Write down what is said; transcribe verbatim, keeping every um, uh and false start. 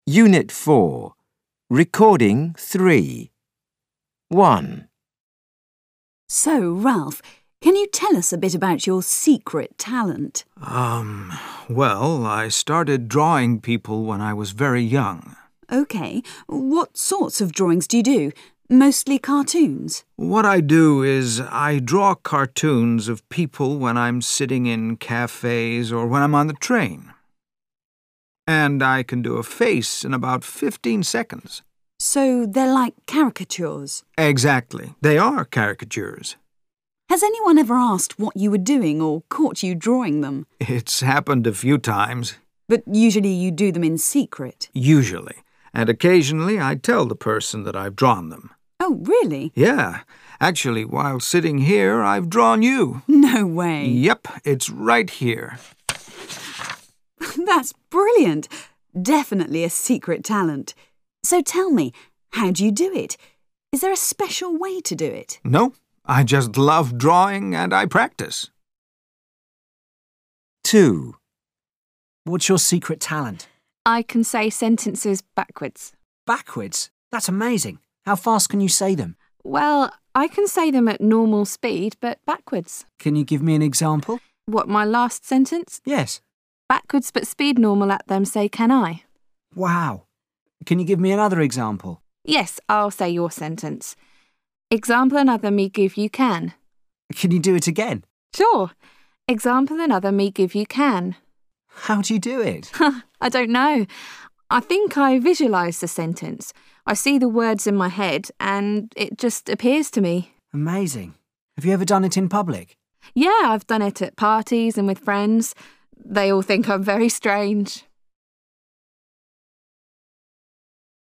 Unit four. Recording three. one. So, Ralph, can you tell us a bit about your secret talent? Um, well, I started drawing people when I was very young. OK. What sorts of drawings do you do? Mostly cartoons? What I do is I draw cartoons of people when I'm sitting in cafes or when I'm on the train. And I can do a face in about fifteen seconds. So they're like caricatures? Exactly. They are caricatures. Has anyone ever asked what you were doing or caught you drawing them? It's happened a few times. But usually you do them in secret? Usually. And occasionally I tell the person that I've drawn them. Oh, really? Yeah. Actually, while sitting here, I've drawn you. No way. Yep, it's right here. That's brilliant. Definitely a secret talent. So tell me, how do you do it? Is there a special way to do it? No, I just love drawing and I practice. two. What's your secret talent? I can say sentences backwards. Backwards? That's amazing. How fast can you say them? Well, I can say them at normal speed, but backwards. Can you give me an example? What, my last sentence? Yes. Backwards but speed normal at them say can I. Wow. Can you give me another example? Yes, I'll say your sentence. Example another me give you can. Can you do it again? Sure. Example another me give you can. How do you do it? I don't know. I think I visualise the sentence. I see the words in my head and it just appears to me. Amazing. Have you ever done it in public? Yeah, I've done it at parties and with friends. They all think I'm very strange.